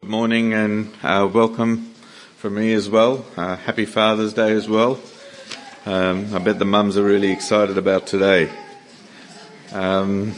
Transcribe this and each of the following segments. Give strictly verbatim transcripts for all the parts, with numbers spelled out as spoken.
morning and uh, welcome from me as well. Uh, happy Father's Day as well. Um, I bet the mums are really excited about today. Um,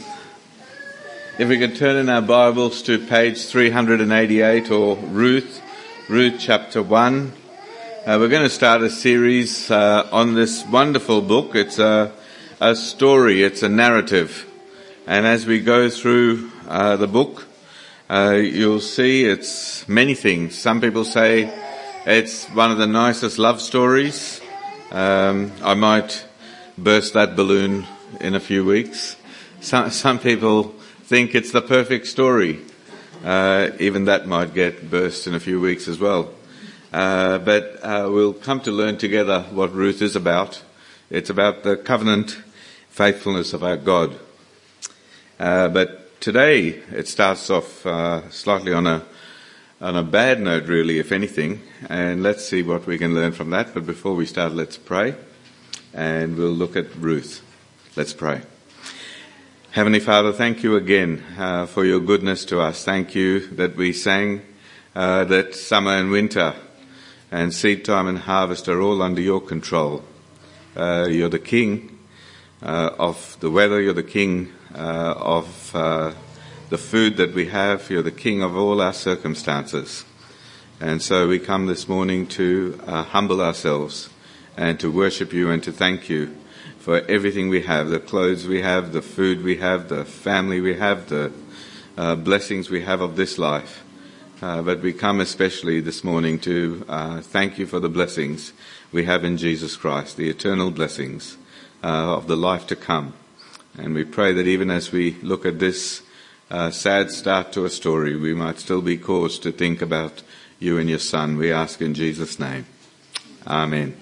if we could turn in our Bibles to page three eighty-eight, or Ruth, Ruth chapter one. Uh, we're going to start a series uh, on this wonderful book. It's a, a story, it's a narrative. And as we go through uh, the book, Uh, you'll see it's many things. Some people say it's one of the nicest love stories. Um, I might burst that balloon in a few weeks. Some, some people think it's the perfect story. Uh, even that might get burst in a few weeks as well. Uh, but uh, we'll come to learn together what Ruth is about. It's about the covenant faithfulness of our God. Uh, but Today, it starts off uh, slightly on a on a bad note, really, if anything, and let's see what we can learn from that. But before we start, let's pray, and we'll look at Ruth. Let's pray. Heavenly Father, thank you again uh, for your goodness to us. Thank you that we sang uh, that summer and winter and seed time and harvest are all under your control. Uh, you're the king uh, of the weather, you're the king Uh, of uh, the food that we have. You're the king of all our circumstances. And so we come this morning to uh, humble ourselves and to worship you and to thank you for everything we have, the clothes we have, the food we have, the family we have, the uh, blessings we have of this life. Uh, but we come especially this morning to uh, thank you for the blessings we have in Jesus Christ, the eternal blessings uh, of the life to come. And we pray that even as we look at this uh, sad start to a story, we might still be caused to think about you and your Son. We ask in Jesus' name. Amen.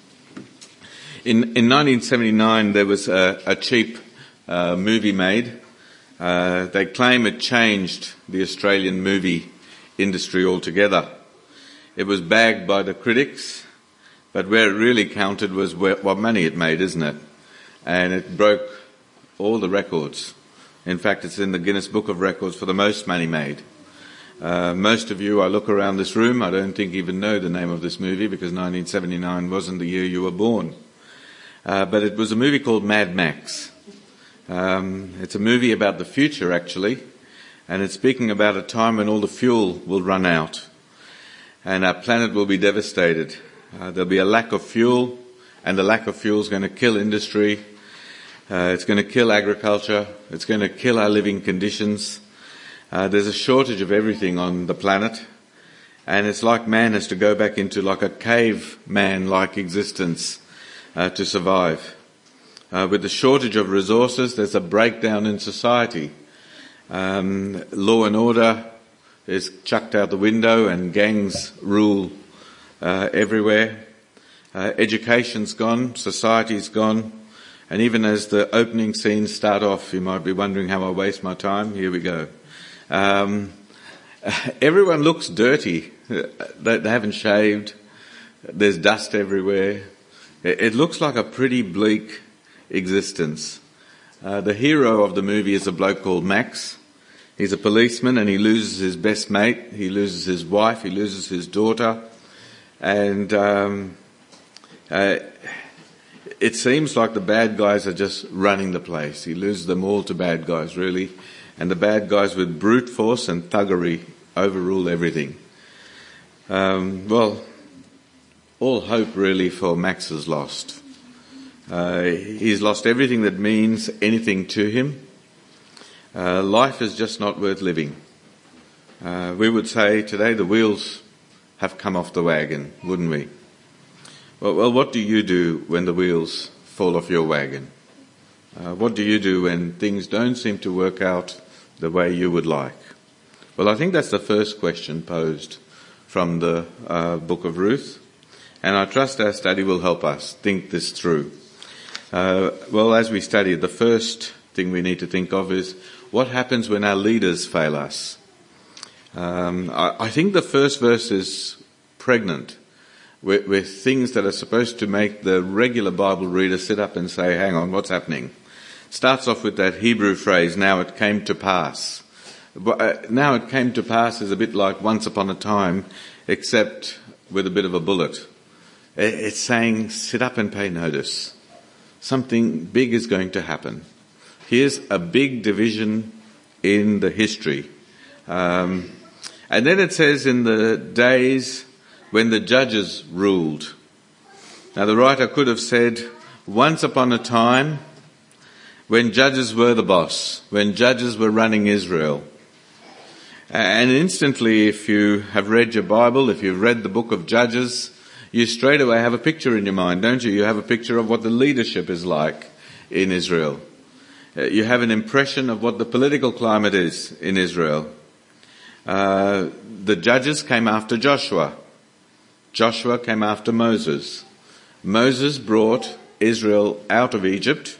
In, in nineteen seventy-nine, there was a, a cheap uh, movie made. Uh, they claim it changed the Australian movie industry altogether. It was bagged by the critics, but where it really counted was where, what money it made, isn't it? And it broke all the records. In fact, it's in the Guinness Book of Records for the most money made. Uh, most of you, I look around this room, I don't think even know the name of this movie because nineteen seventy-nine wasn't the year you were born. Uh, but it was a movie called Mad Max. Um, it's a movie about the future, actually, and it's speaking about a time when all the fuel will run out and our planet will be devastated. Uh, there'll be a lack of fuel, and the lack of fuel is going to kill industry. Uh, it's going to kill agriculture. It's going to kill our living conditions. Uh, there's a shortage of everything on the planet. And it's like man has to go back into like a caveman-like existence uh, to survive. Uh, with the shortage of resources, there's a breakdown in society. Um, law and order is chucked out the window and gangs rule uh, everywhere. Uh, education's gone. Society's gone. And even as the opening scenes start off, you might be wondering how I waste my time. Here we go. Um, everyone looks dirty. They, they haven't shaved. There's dust everywhere. It, it looks like a pretty bleak existence. Uh, the hero of the movie is a bloke called Max. He's a policeman and he loses his best mate. He loses his wife. He loses his daughter. And um, uh, it seems like the bad guys are just running the place. He loses them all to bad guys, really. And the bad guys with brute force and thuggery overrule everything. Um, well, all hope really for Max is lost. Uh, he's lost everything that means anything to him. Uh, life is just not worth living. Uh, we would say today the wheels have come off the wagon, wouldn't we? Well, well, what do you do when the wheels fall off your wagon? Uh, what do you do when things don't seem to work out the way you would like? Well, I think that's the first question posed from the uh, book of Ruth, and I trust our study will help us think this through. Uh, well, as we study, the first thing we need to think of is what happens when our leaders fail us. Um, I, I think the first verse is pregnant With, with things that are supposed to make the regular Bible reader sit up and say, hang on, what's happening? Starts off with that Hebrew phrase, now it came to pass. But uh, now it came to pass is a bit like once upon a time, except with a bit of a bullet. It's saying, sit up and pay notice. Something big is going to happen. Here's a big division in the history. Um, and then it says in the days when the judges ruled. Now the writer could have said, once upon a time when judges were the boss, when judges were running Israel. And instantly, if you have read your Bible, if you've read the book of Judges, you straight away have a picture in your mind, don't you? You have a picture of what the leadership is like in Israel. You have an impression of what the political climate is in Israel. Uh, the judges came after Joshua. Joshua came after Moses. Moses brought Israel out of Egypt.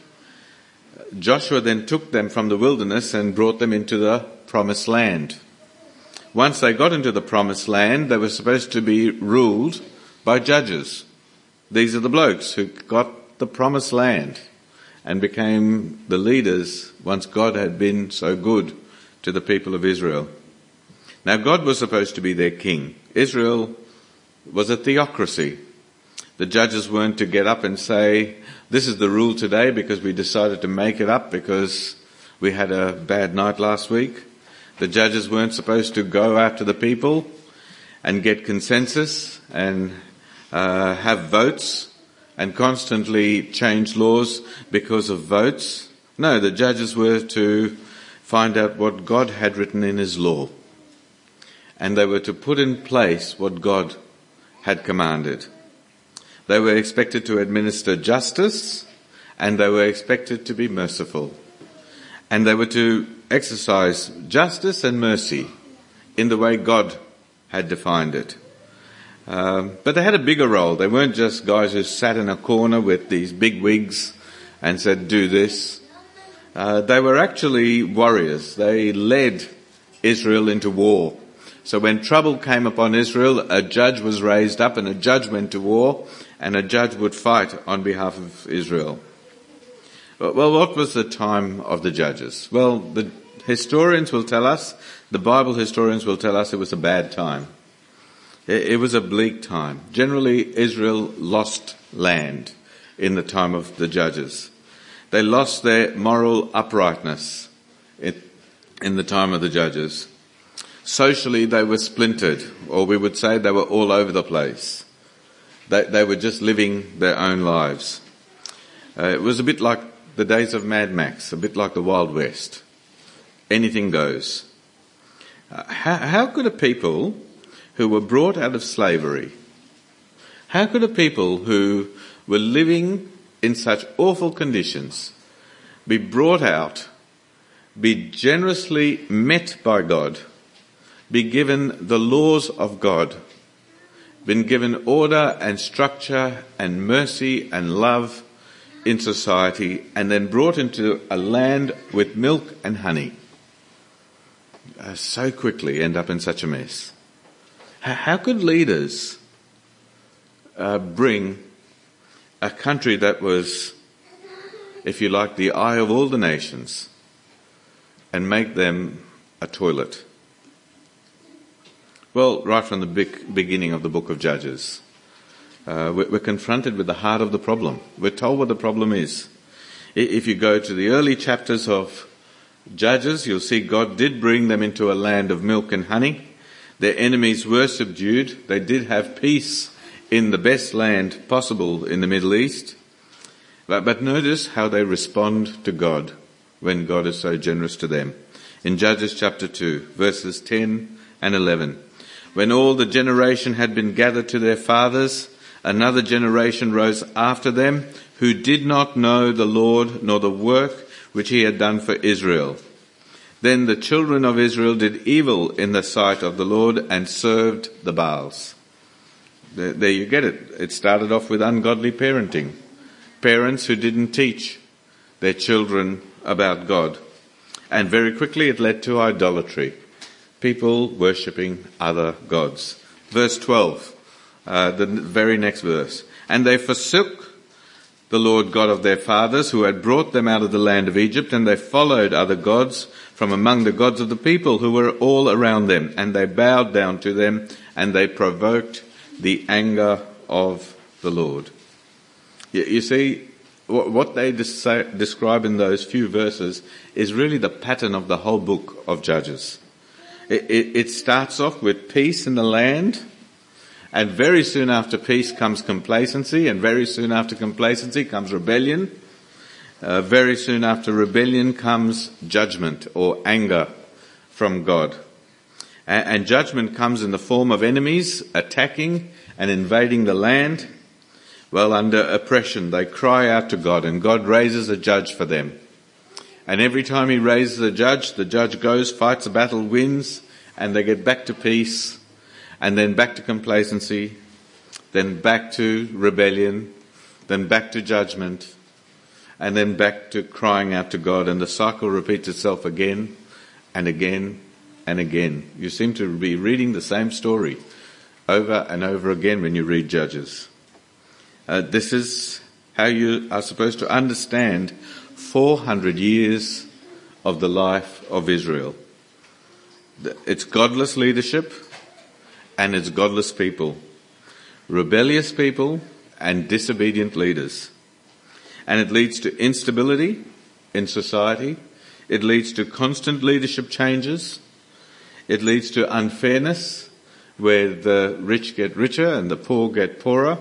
Joshua then took them from the wilderness and brought them into the promised land. Once they got into the promised land, they were supposed to be ruled by judges. These are the blokes who got the promised land and became the leaders once God had been so good to the people of Israel. Now God was supposed to be their king. Israel was a theocracy. The judges weren't to get up and say, this is the rule today because we decided to make it up because we had a bad night last week. The judges weren't supposed to go after the people and get consensus and uh, have votes and constantly change laws because of votes. No, the judges were to find out what God had written in his law. And they were to put in place what God had commanded. They were expected to administer justice and they were expected to be merciful. And they were to exercise justice and mercy in the way God had defined it. Um, but they had a bigger role. They weren't just guys who sat in a corner with these big wigs and said, do this. Uh, they were actually warriors. They led Israel into war. So when trouble came upon Israel, a judge was raised up and a judge went to war and a judge would fight on behalf of Israel. Well, what was the time of the judges? Well, the historians will tell us, the Bible historians will tell us it was a bad time. It was a bleak time. Generally, Israel lost land in the time of the judges. They lost their moral uprightness in the time of the judges. Socially, they were splintered, or we would say they were all over the place. They, they were just living their own lives. Uh, it was a bit like the days of Mad Max, a bit like the Wild West. Anything goes. Uh, how, how could a people who were brought out of slavery, how could a people who were living in such awful conditions be brought out, be generously met by God, be given the laws of God, been given order and structure and mercy and love in society, and then brought into a land with milk and honey, uh, so quickly end up in such a mess? How, how could leaders uh, bring a country that was, if you like, the eye of all the nations and make them a toilet? Well, right from the big beginning of the book of Judges, uh, we're, we're confronted with the heart of the problem. We're told what the problem is. If you go to the early chapters of Judges, you'll see God did bring them into a land of milk and honey. Their enemies were subdued. They did have peace in the best land possible in the Middle East. But, but notice how they respond to God when God is so generous to them. In Judges chapter two, verses ten and eleven. When all the generation had been gathered to their fathers, another generation rose after them who did not know the Lord nor the work which he had done for Israel. Then the children of Israel did evil in the sight of the Lord and served the Baals. There, there you get it. It started off with ungodly parenting. Parents who didn't teach their children about God. And very quickly it led to idolatry. People worshipping other gods. Verse twelve, uh, the very next verse. And they forsook the Lord God of their fathers who had brought them out of the land of Egypt, and they followed other gods, from among the gods of the people who were all around them, and they bowed down to them, and they provoked the anger of the Lord. You, you see, what they describe in those few verses is really the pattern of the whole book of Judges. It, it, it starts off with peace in the land, and very soon after peace comes complacency, and very soon after complacency comes rebellion. Uh, very soon after rebellion comes judgment or anger from God. And, and judgment comes in the form of enemies attacking and invading the land. Well, under oppression, they cry out to God, and God raises a judge for them. And every time he raises a judge, the judge goes, fights a battle, wins, and they get back to peace, and then back to complacency, then back to rebellion, then back to judgment, and then back to crying out to God, and the cycle repeats itself again and again and again. You seem to be reading the same story over and over again when you read Judges. Uh, this is how you are supposed to understand four hundred years of the life of Israel. It's godless leadership and it's godless people. Rebellious people and disobedient leaders. And it leads to instability in society. It leads to constant leadership changes. It leads to unfairness, where the rich get richer and the poor get poorer.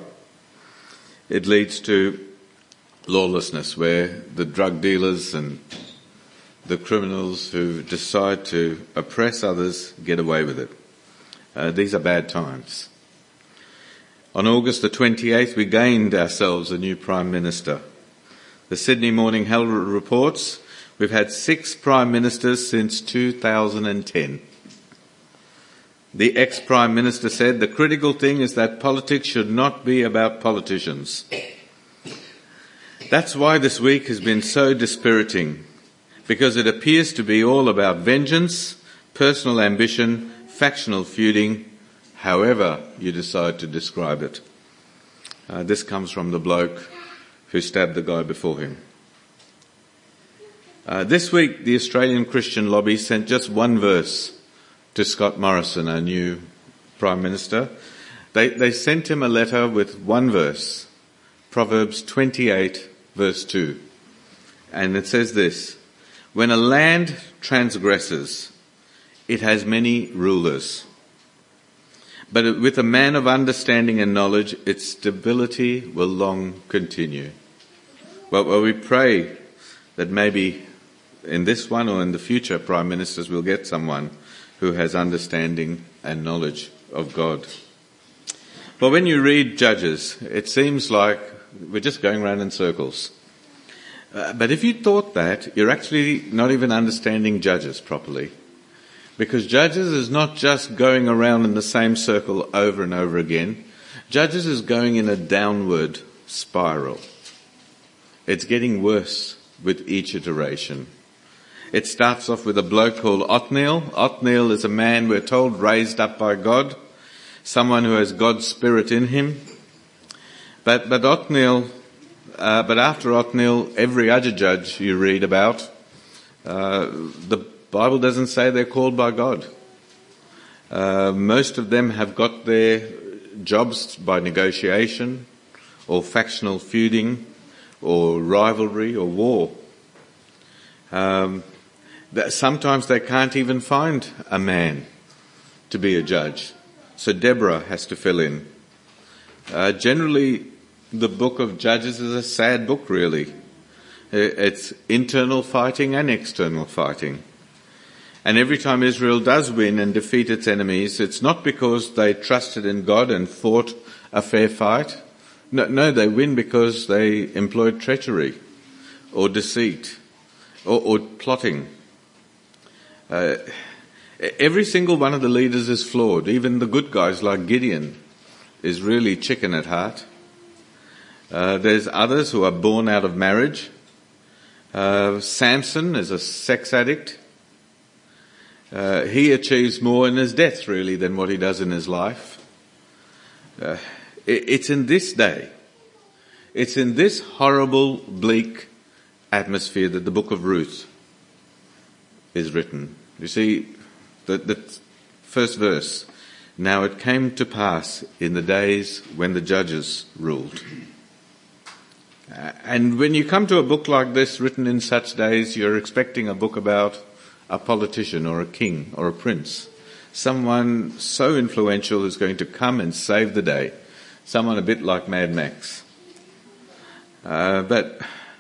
It leads to lawlessness, where the drug dealers and the criminals who decide to oppress others get away with it. Uh, these are bad times. On August the twenty-eighth, we gained ourselves a new Prime Minister. The Sydney Morning Herald reports we've had six Prime Ministers since two thousand ten. The ex-Prime Minister said the critical thing is that politics should not be about politicians. That's why this week has been so dispiriting, because it appears to be all about vengeance, personal ambition, factional feuding, however you decide to describe it. Uh, this comes from the bloke who stabbed the guy before him. Uh, this week, the Australian Christian Lobby sent just one verse to Scott Morrison, our new Prime Minister. They, they sent him a letter with one verse, Proverbs twenty-eight, verse two. And it says this: when a land transgresses, it has many rulers. But with a man of understanding and knowledge, its stability will long continue. Well, well, we pray that maybe in this one or in the future Prime Ministers will get someone who has understanding and knowledge of God. Well, when you read Judges, it seems like we're just going round in circles. Uh, but if you thought that, you're actually not even understanding Judges properly. Because Judges is not just going around in the same circle over and over again. Judges is going in a downward spiral. It's getting worse with each iteration. It starts off with a bloke called Othniel. Othniel is a man, we're told, raised up by God, someone who has God's Spirit in him. But, but Othniel, uh, but after Othniel, every other judge you read about, uh, the Bible doesn't say they're called by God. Uh, most of them have got their jobs by negotiation or factional feuding or rivalry or war. Um, that sometimes they can't even find a man to be a judge. So Deborah has to fill in. Uh, generally, the book of Judges is a sad book, really. It's internal fighting and external fighting. And every time Israel does win and defeat its enemies, it's not because they trusted in God and fought a fair fight. No, no, they win because they employed treachery or deceit or, or plotting. Uh, every single one of the leaders is flawed. Even the good guys like Gideon is really chicken at heart. Uh, there's others who are born out of marriage. Uh, Samson is a sex addict. Uh, he achieves more in his death, really, than what he does in his life. Uh, it, it's in this day, it's in this horrible, bleak atmosphere that the book of Ruth is written. You see, the, the first verse, now it came to pass in the days when the judges ruled. And when you come to a book like this written in such days, you're expecting a book about a politician or a king or a prince. Someone so influential who's going to come and save the day. Someone a bit like Mad Max. Uh, but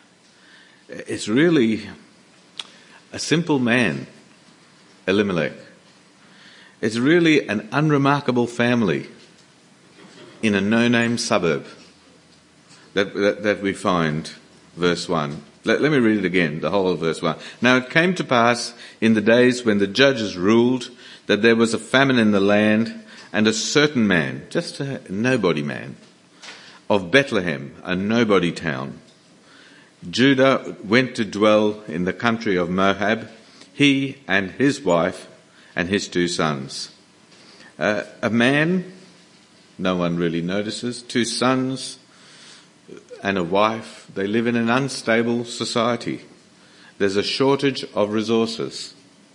it's really a simple man, Elimelech. It's really an unremarkable family in a no-name suburb. That, that, that we find, verse one. Let, let me read it again, the whole of verse one. Now it came to pass in the days when the judges ruled that there was a famine in the land, and a certain man, just a nobody man, of Bethlehem, a nobody town, Judah, went to dwell in the country of Moab, he and his wife and his two sons. Uh, a man, no one really notices, two sons, and a wife. They live in an unstable society. There's a shortage of resources.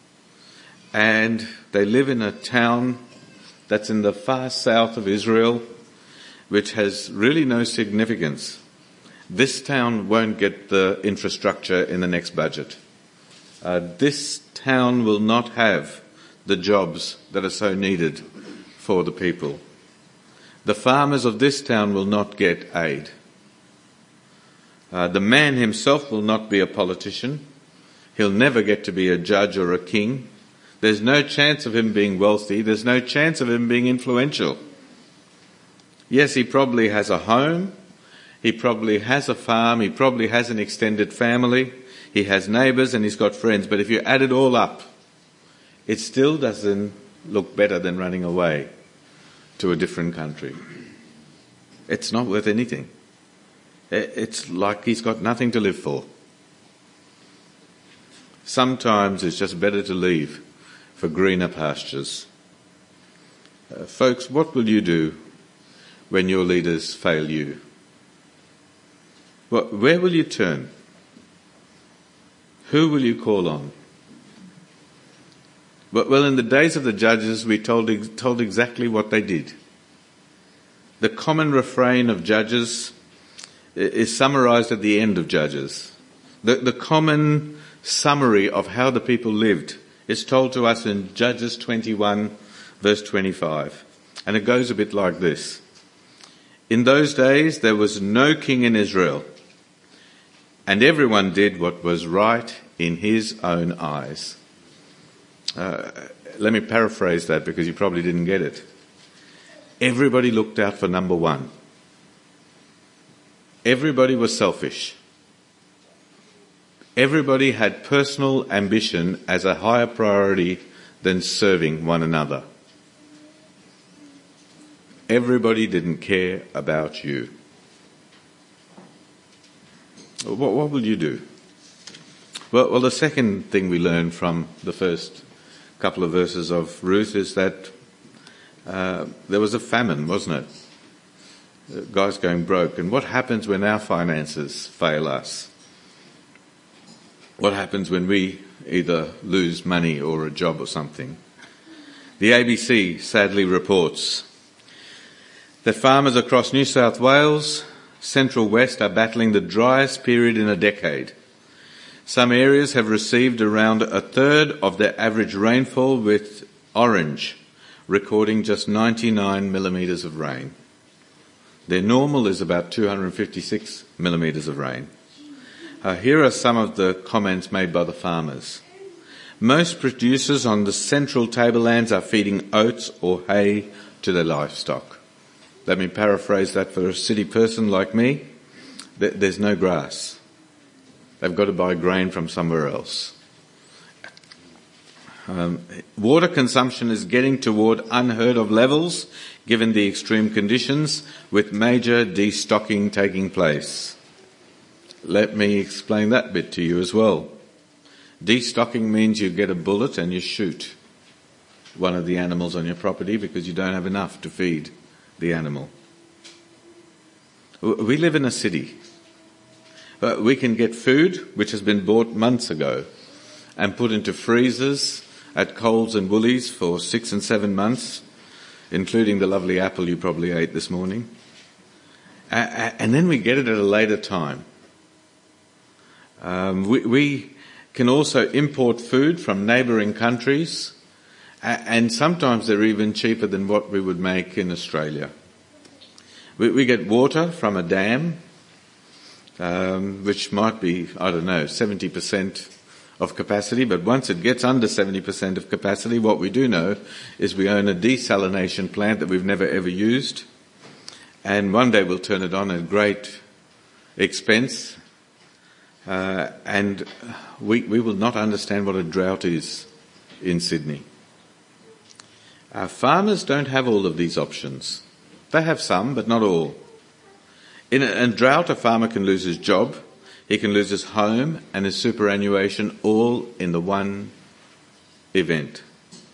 And they live in a town that's in the far south of Israel, which has really no significance. This town won't get the infrastructure in the next budget. Uh, this town will not have the jobs that are so needed for the people. The farmers of this town will not get aid. Uh, the man himself will not be a politician. He'll never get to be a judge or a king. There's no chance of him being wealthy. There's no chance of him being influential. Yes, he probably has a home. He probably has a farm. He probably has an extended family. He has neighbours and he's got friends. But if you add it all up, it still doesn't look better than running away to a different country. It's not worth anything. It's like he's got nothing to live for. Sometimes it's just better to leave for greener pastures. Uh, folks, what will you do when your leaders fail you? Well, where will you turn? Who will you call on? Well, in the days of the judges, we told, told exactly what they did. The common refrain of Judges is summarised at the end of Judges. The, the common summary of how the people lived is told to us in Judges twenty-one, verse twenty-five. And it goes a bit like this. In those days there was no king in Israel, and everyone did what was right in his own eyes. Uh, let me paraphrase that because you probably didn't get it. Everybody looked out for number one. Everybody was selfish. Everybody had personal ambition as a higher priority than serving one another. Everybody didn't care about you. What, what will you do? Well, well, the second thing we learn from the first couple of verses of Ruth is that uh, there was a famine, wasn't it? The guy's going broke. And what happens when our finances fail us? What happens when we either lose money or a job or something? The A B C sadly reports that farmers across New South Wales, Central West, are battling the driest period in a decade. Some areas have received around a third of their average rainfall, with Orange recording just ninety-nine millimetres of rain. Their normal is about two hundred fifty-six millimetres of rain. Uh, here are some of the comments made by the farmers. Most producers on the central tablelands are feeding oats or hay to their livestock. Let me paraphrase that for a city person like me. There's no grass. They've got to buy grain from somewhere else. Um, water consumption is getting toward unheard of levels given the extreme conditions, with major destocking taking place. Let me explain that bit to you as well. Destocking means you get a bullet and you shoot one of the animals on your property because you don't have enough to feed the animal. We live in a city. We can get food which has been bought months ago and put into freezers at Coles and Woolies for six and seven months, including the lovely apple you probably ate this morning. Uh, and then we get it at a later time. Um, we, we can also import food from neighbouring countries, and sometimes they're even cheaper than what we would make in Australia. We, we get water from a dam, um, which might be, I don't know, seventy percent of capacity, but once it gets under seventy percent of capacity, what we do know is we own a desalination plant that we've never ever used, and one day we'll turn it on at great expense, uh, and we, we will not understand what a drought is in Sydney. Our farmers don't have all of these options. They have some, but not all. In a, in a drought, a farmer can lose his job, he can lose his home and his superannuation, all in the one event.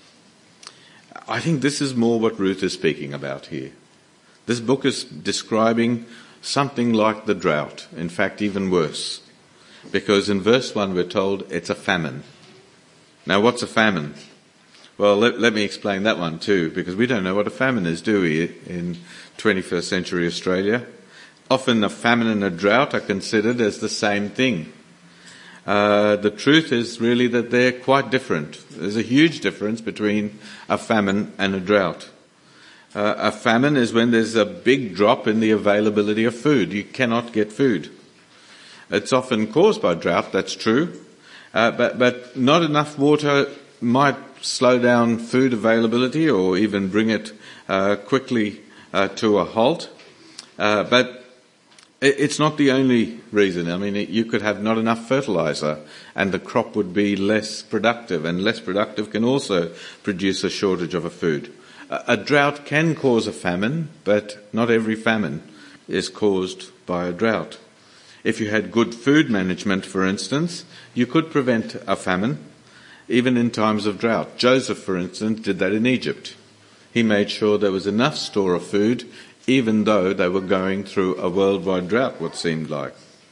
I think this is more what Ruth is speaking about here. This book is describing something like the drought, in fact even worse, because in verse one we're told it's a famine. Now what's a famine? Well, let, let me explain that one too, because we don't know what a famine is, do we, in twenty-first century Australia? Often a famine and a drought are considered as the same thing. Uh, the truth is really that they're quite different. There's a huge difference between a famine and a drought. Uh, a famine is when there's a big drop in the availability of food. You cannot get food. It's often caused by drought, that's true, uh, but, but not enough water might slow down food availability or even bring it uh, quickly uh, to a halt. Uh, but it's not the only reason. I mean, you could have not enough fertilizer and the crop would be less productive, and less productive can also produce a shortage of a food. A drought can cause a famine, but not every famine is caused by a drought. If you had good food management, for instance, you could prevent a famine, even in times of drought. Joseph, for instance, did that in Egypt. He made sure there was enough store of food, even though they were going through a worldwide drought, what seemed like.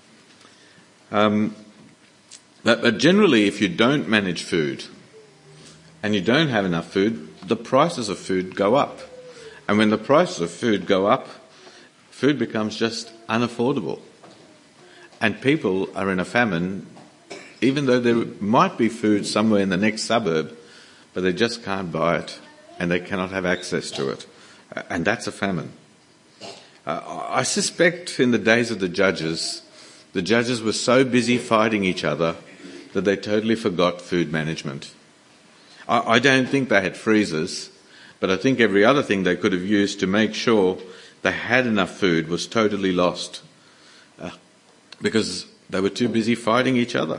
Um, but, but generally, if you don't manage food and you don't have enough food, the prices of food go up. And when the prices of food go up, food becomes just unaffordable. And people are in a famine, even though there might be food somewhere in the next suburb, but they just can't buy it and they cannot have access to it. And that's a famine. Uh, I suspect in the days of the judges, the judges were so busy fighting each other that they totally forgot food management. I, I don't think they had freezers, but I think every other thing they could have used to make sure they had enough food was totally lost, uh, because they were too busy fighting each other.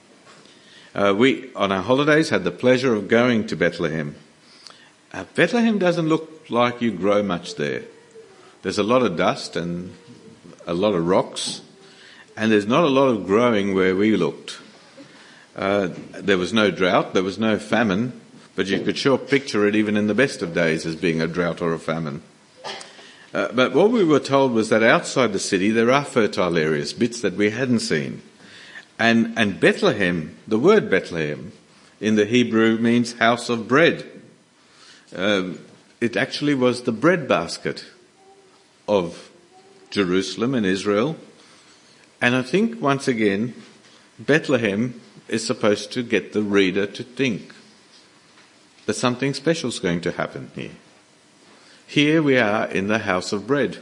Uh, we, on our holidays, had the pleasure of going to Bethlehem. Uh, Bethlehem doesn't look like you grow much there. There's a lot of dust and a lot of rocks, and there's not a lot of growing where we looked. Uh, there was no drought, there was no famine, but you could sure picture it even in the best of days as being a drought or a famine. Uh, but what we were told was that outside the city there are fertile areas, bits that we hadn't seen. And, and Bethlehem, the word Bethlehem in the Hebrew means house of bread. Uh, it actually was the bread basket of Jerusalem and Israel. And I think, once again, Bethlehem is supposed to get the reader to think that something special is going to happen here. Here we are in the house of bread.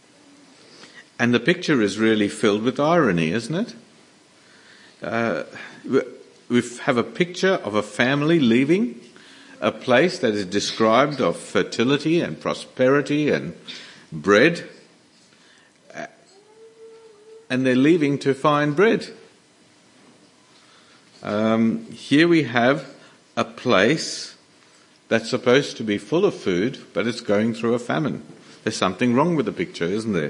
And the picture is really filled with irony, isn't it? Uh, we have a picture of a family leaving a place that is described of fertility and prosperity and bread, and they're leaving to find bread. Um, here we have a place that's supposed to be full of food, but it's going through a famine. There's something wrong with the picture, isn't there?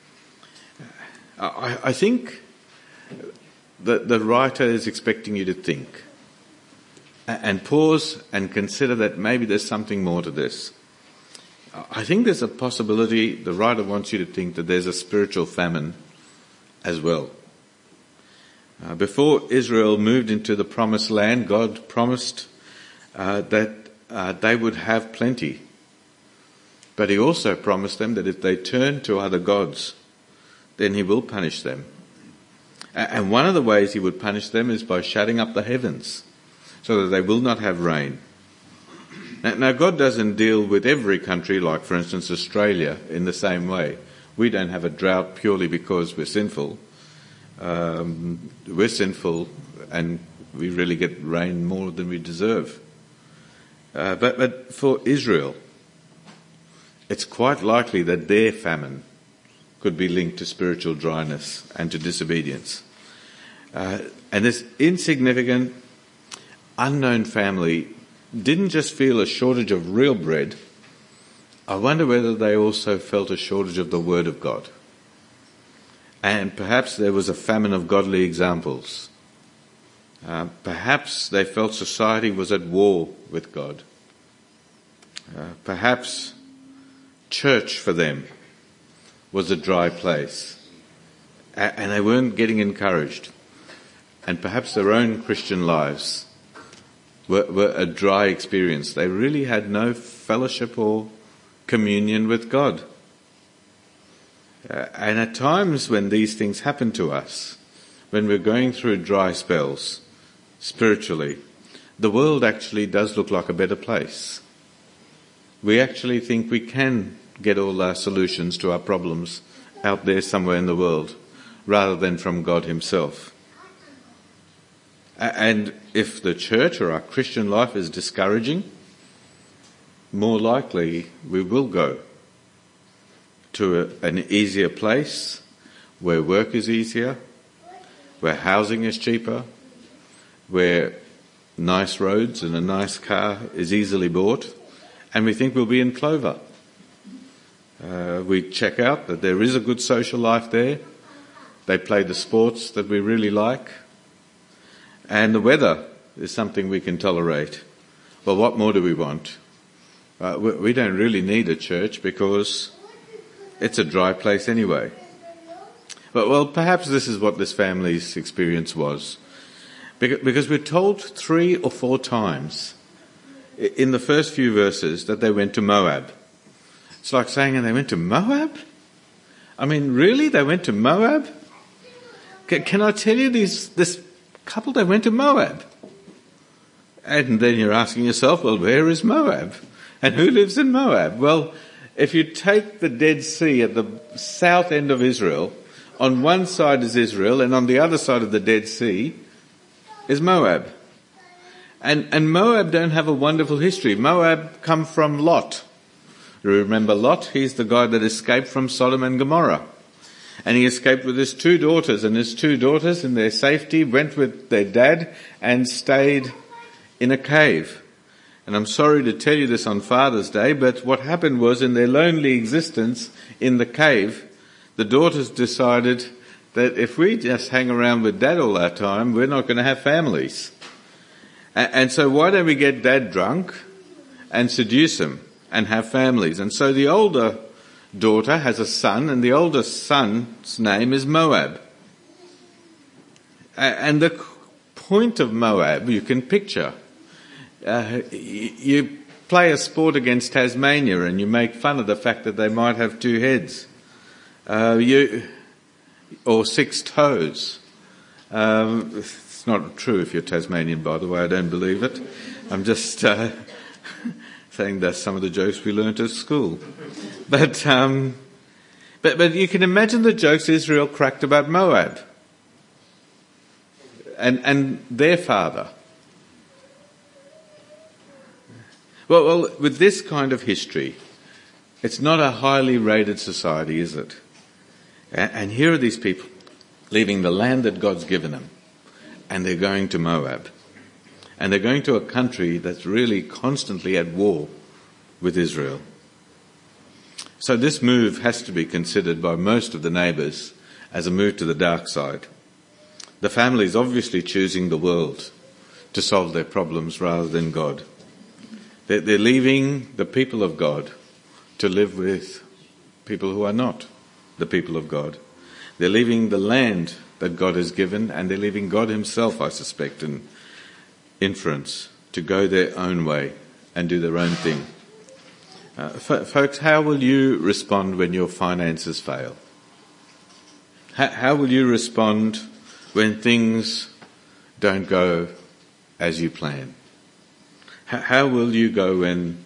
I, I think that the writer is expecting you to think and pause and consider that maybe there's something more to this. I think there's a possibility, the writer wants you to think that there's a spiritual famine as well. Uh, before Israel moved into the promised land, God promised uh, that uh, they would have plenty. But he also promised them that if they turn to other gods, then he will punish them. And one of the ways he would punish them is by shutting up the heavens so that they will not have rain. Now, God doesn't deal with every country, like, for instance, Australia, in the same way. We don't have a drought purely because we're sinful. Um, we're sinful and we really get rain more than we deserve. Uh, but, but for Israel, it's quite likely that their famine could be linked to spiritual dryness and to disobedience. Uh, and this insignificant, unknown family didn't just feel a shortage of real bread. I wonder whether they also felt a shortage of the Word of God. And perhaps there was a famine of godly examples. Uh, perhaps they felt society was at war with God. Uh, perhaps church for them was a dry place. A- and they weren't getting encouraged. And perhaps their own Christian lives were, were a dry experience. They really had no fellowship or communion with God. Uh, and at times when these things happen to us, when we're going through dry spells, spiritually, the world actually does look like a better place. We actually think we can get all our solutions to our problems out there somewhere in the world, rather than from God himself. And if the church or our Christian life is discouraging, more likely we will go to a, an easier place where work is easier, where housing is cheaper, where nice roads and a nice car is easily bought, and we think we'll be in clover. Uh, we check out that there is a good social life there. They play the sports that we really like. And the weather is something we can tolerate. Well, what more do we want? Uh, we, we don't really need a church because it's a dry place anyway. But, well, perhaps this is what this family's experience was. Because, because we're told three or four times in the first few verses that they went to Moab. It's like saying, and they went to Moab? I mean, really? They went to Moab? Can, can I tell you these, this couple, they went to Moab? And then you're asking yourself, well, where is Moab? And who lives in Moab? Well, if you take the Dead Sea at the south end of Israel, on one side is Israel, and on the other side of the Dead Sea is Moab. And, and Moab don't have a wonderful history. Moab come from Lot. You remember Lot? He's the guy that escaped from Sodom and Gomorrah. And he escaped with his two daughters, and his two daughters in their safety went with their dad and stayed in a cave. And I'm sorry to tell you this on Father's Day, but what happened was, in their lonely existence in the cave, the daughters decided that if we just hang around with Dad all our time, we're not going to have families. And so why don't we get Dad drunk and seduce him and have families? And so the older daughter has a son, and the older son's name is Moab. And the point of Moab, you can picture. Uh, you play a sport against Tasmania and you make fun of the fact that they might have two heads. Uh, you, or six toes. Um, it's not true if you're Tasmanian, by the way, I don't believe it. I'm just uh, saying that's some of the jokes we learnt at school. But, um, but, but you can imagine the jokes Israel cracked about Moab and, and their father. Well, well, with this kind of history, it's not a highly rated society, is it? And here are these people leaving the land that God's given them, and they're going to Moab. And they're going to a country that's really constantly at war with Israel. So this move has to be considered by most of the neighbours as a move to the dark side. The family is obviously choosing the world to solve their problems rather than God. They're, they're leaving the people of God to live with people who are not the people of God. They're leaving the land that God has given, and they're leaving God himself, I suspect, in inference, to go their own way and do their own thing. Uh, f- folks, how will you respond when your finances fail? How, how will you respond when things don't go as you plan? How, how will you go when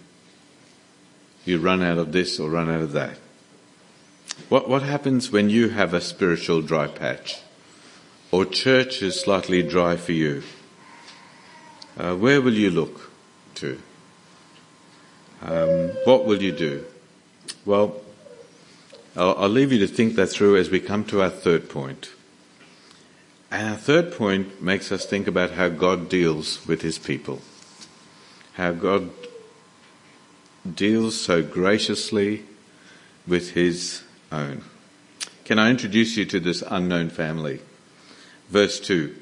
you run out of this or run out of that? What, what happens when you have a spiritual dry patch, or church is slightly dry for you? Uh, where will you look to? Um, what will you do? Well, I'll, I'll leave you to think that through as we come to our third point. And our third point makes us think about how God deals with his people. How God deals so graciously with his own. Can I introduce you to this unknown family? Verse two.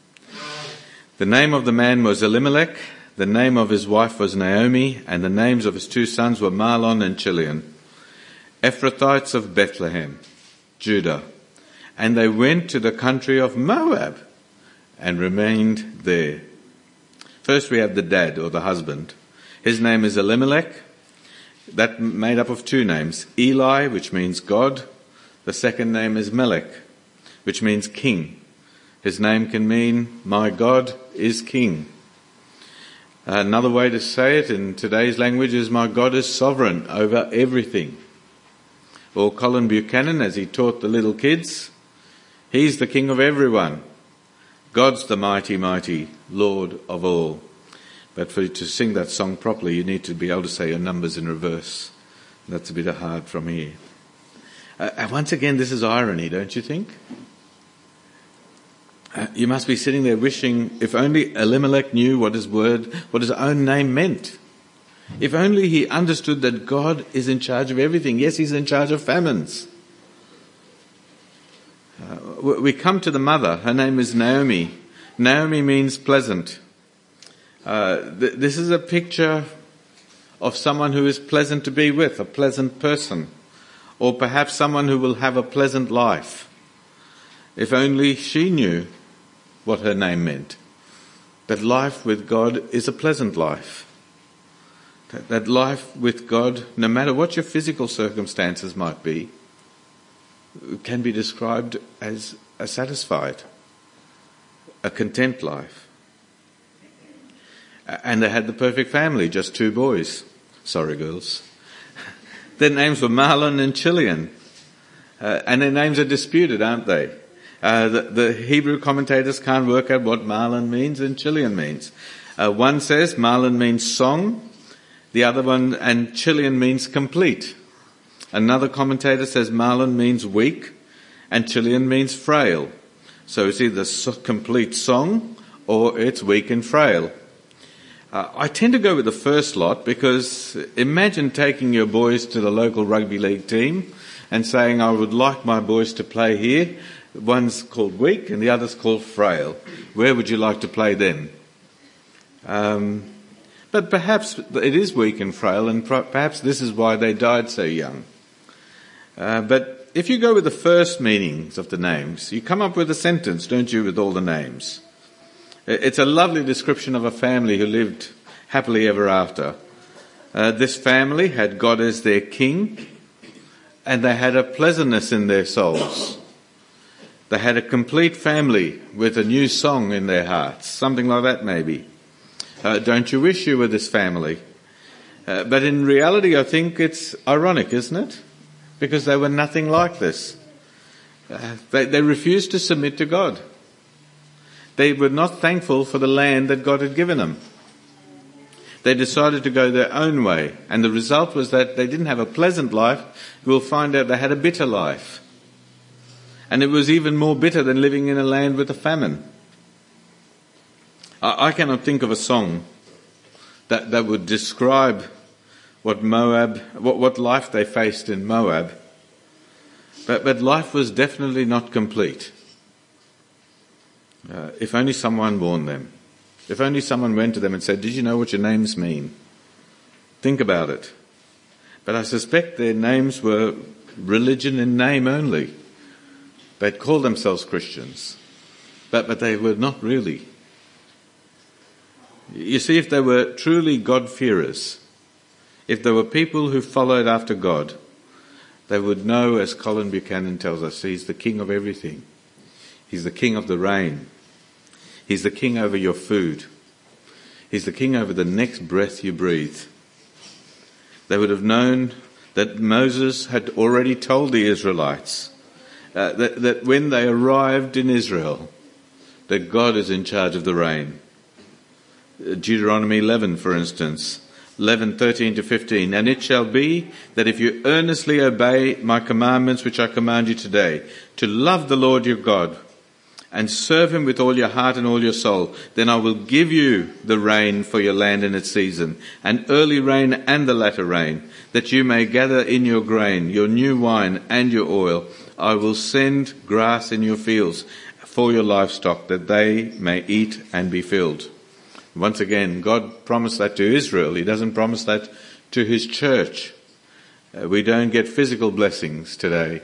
The name of the man was Elimelech, the name of his wife was Naomi, and the names of his two sons were Mahlon and Chilion, Ephrathites of Bethlehem, Judah. And they went to the country of Moab and remained there. First we have the dad, or the husband. His name is Elimelech. That made up of two names. Eli, which means God. The second name is Melech, which means king. His name can mean, my God is king. Another way to say it in today's language is, my God is sovereign over everything. Or Colin Buchanan, as he taught the little kids, he's the king of everyone. God's the mighty, mighty Lord of all. But for you to sing that song properly, you need to be able to say your numbers in reverse. That's a bit hard from here. Uh, and once again, this is irony, don't you think? Uh, you must be sitting there wishing, if only Elimelech knew what his word, what his own name meant. If only he understood that God is in charge of everything. Yes, he's in charge of famines. Uh, we come to the mother. Her name is Naomi. Naomi means pleasant. Uh, th- this is a picture of someone who is pleasant to be with, a pleasant person, or perhaps someone who will have a pleasant life. If only she knew what her name meant. That life with God is a pleasant life. That, that life with God, no matter what your physical circumstances might be, can be described as a satisfied, a content life. And they had the perfect family, just two boys. Sorry, girls. Their names were Mahlon and Chilion. Uh, and their names are disputed, aren't they? Uh, the, the Hebrew commentators can't work out what Mahlon means and Chilion means. Uh, one says Mahlon means song, the other one, and Chilion means complete. Another commentator says Mahlon means weak and Chilion means frail. So it's either so complete song or it's weak and frail. Uh, I tend to go with the first lot because imagine taking your boys to the local rugby league team and saying, I would like my boys to play here. One's called weak and the other's called frail. Where would you like to play them? Um, but perhaps it is weak and frail, and perhaps this is why they died so young. Uh, but if you go with the first meanings of the names, you come up with a sentence, don't you, with all the names. It's a lovely description of a family who lived happily ever after. Uh, this family had God as their king, and they had a pleasantness in their souls. They had a complete family with a new song in their hearts, something like that maybe. Uh, don't you wish you were this family? Uh, but in reality, I think it's ironic, isn't it? Because they were nothing like this. Uh, they, they refused to submit to God. They were not thankful for the land that God had given them. They decided to go their own way, and the result was that they didn't have a pleasant life. We'll find out they had a bitter life. And it was even more bitter than living in a land with a famine. I, I cannot think of a song that, that would describe what Moab, what, what life they faced in Moab. But, but life was definitely not complete. Uh, if only someone warned them. If only someone went to them and said, did you know what your names mean? Think about it. But I suspect their names were religion in name only. They'd call themselves Christians, but, but they were not really. You see, if they were truly God-fearers, if they were people who followed after God, they would know, as Colin Buchanan tells us, he's the king of everything. He's the king of the rain. He's the king over your food. He's the king over the next breath you breathe. They would have known that Moses had already told the Israelites uh, that, that when they arrived in Israel, that God is in charge of the rain. Deuteronomy eleven, for instance, eleven, thirteen to fifteen. And it shall be that if you earnestly obey my commandments which I command you today, to love the Lord your God and serve him with all your heart and all your soul, then I will give you the rain for your land in its season, and early rain and the latter rain, that you may gather in your grain, your new wine and your oil. I will send grass in your fields for your livestock, that they may eat and be filled. Once again, God promised that to Israel. He doesn't promise that to his church. Uh, we don't get physical blessings today.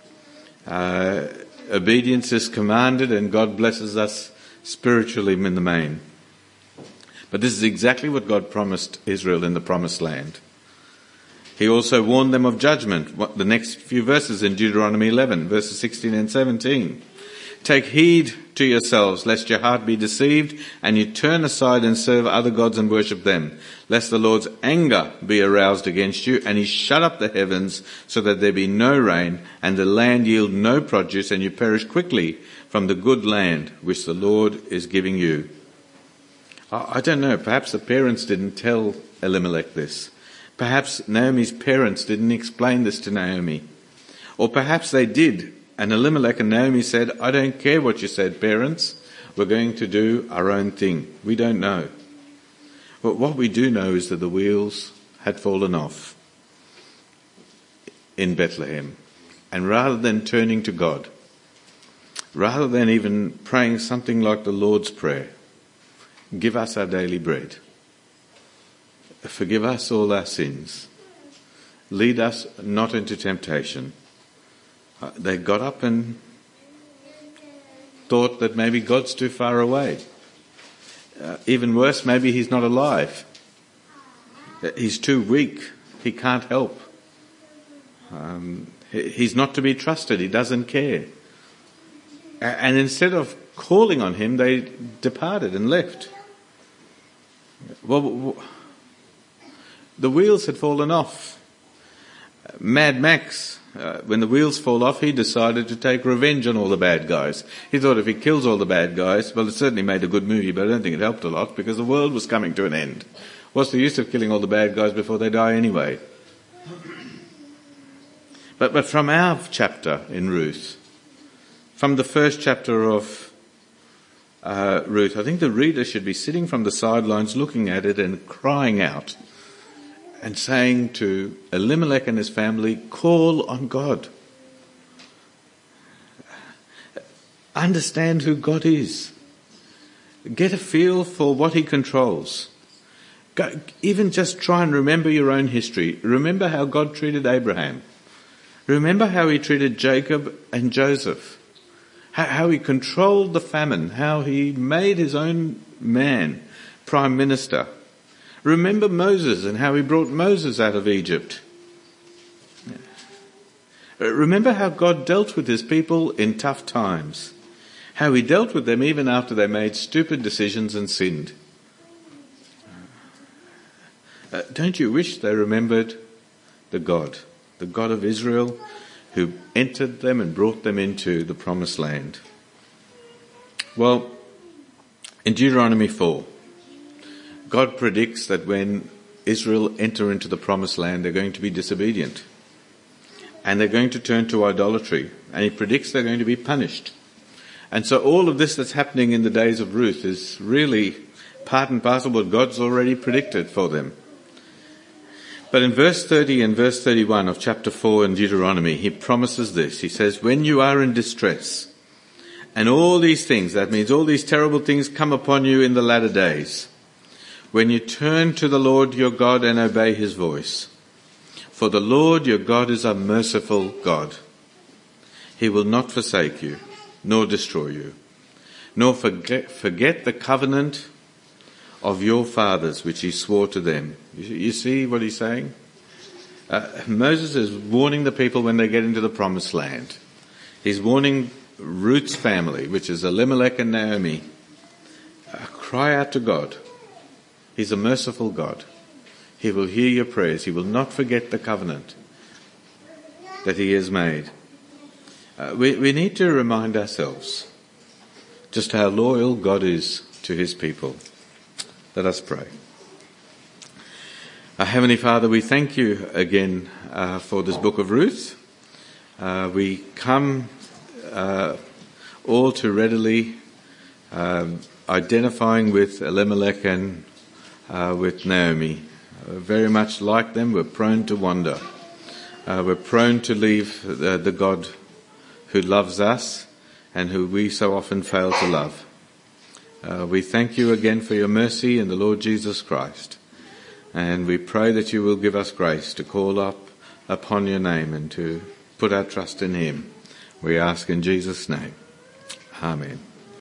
Uh, obedience is commanded, and God blesses us spiritually in the main. But this is exactly what God promised Israel in the promised land. He also warned them of judgment. What, the next few verses in Deuteronomy eleven, verses sixteen and seventeen. Take heed to yourselves, lest your heart be deceived, and you turn aside and serve other gods and worship them, lest the Lord's anger be aroused against you, and he shut up the heavens so that there be no rain, and the land yield no produce, and you perish quickly from the good land which the Lord is giving you. I don't know, perhaps the parents didn't tell Elimelech this. Perhaps Naomi's parents didn't explain this to Naomi. Or perhaps they did. And Elimelech and Naomi said, I don't care what you said, parents. We're going to do our own thing. We don't know. But what we do know is that the wheels had fallen off in Bethlehem. And rather than turning to God, rather than even praying something like the Lord's Prayer, give us our daily bread. Forgive us all our sins. Lead us not into temptation. Uh, they got up and thought that maybe God's too far away. Uh, even worse, maybe he's not alive. Uh, he's too weak. He can't help. Um, he, he's not to be trusted. He doesn't care. Uh, and instead of calling on him, they departed and left. Well, w- the wheels had fallen off. Uh, Mad Max, Uh, when the wheels fall off, he decided to take revenge on all the bad guys. He thought if he kills all the bad guys, well, it certainly made a good movie, but I don't think it helped a lot because the world was coming to an end. What's the use of killing all the bad guys before they die anyway? But, but from our chapter in Ruth, from the first chapter of uh, Ruth, I think the reader should be sitting from the sidelines looking at it and crying out and saying to Elimelech and his family, call on God. Understand who God is. Get a feel for what he controls. Go, even just try and remember your own history. Remember how God treated Abraham. Remember how he treated Jacob and Joseph. How, how he controlled the famine. How he made his own man prime minister. Remember Moses and how he brought Moses out of Egypt. Remember how God dealt with his people in tough times. How he dealt with them even after they made stupid decisions and sinned. Uh, don't you wish they remembered the God, the God of Israel, who entered them and brought them into the promised land? Well, in Deuteronomy four, God predicts that when Israel enter into the promised land, they're going to be disobedient. And they're going to turn to idolatry. And he predicts they're going to be punished. And so all of this that's happening in the days of Ruth is really part and parcel what God's already predicted for them. But in verse thirty and verse thirty-one of chapter four in Deuteronomy, he promises this. He says, when you are in distress, and all these things, that means all these terrible things come upon you in the latter days, when you turn to the Lord your God and obey his voice. For the Lord your God is a merciful God. He will not forsake you, nor destroy you, nor forget, forget the covenant of your fathers, which he swore to them. You, you see what he's saying? Uh, Moses is warning the people when they get into the promised land. He's warning Ruth's family, which is Elimelech and Naomi. Uh, cry out to God. He's a merciful God. He will hear your prayers. He will not forget the covenant that he has made. Uh, we, we need to remind ourselves just how loyal God is to his people. Let us pray. Our Heavenly Father, we thank you again uh, for this book of Ruth. Uh, we come uh, all too readily um, identifying with Elimelech and uh, with Naomi. Uh, very much like them, we're prone to wander. Uh, we're prone to leave the, the God who loves us and who we so often fail to love. Uh, we thank you again for your mercy in the Lord Jesus Christ. And we pray that you will give us grace to call up upon your name and to put our trust in him. We ask in Jesus' name. Amen.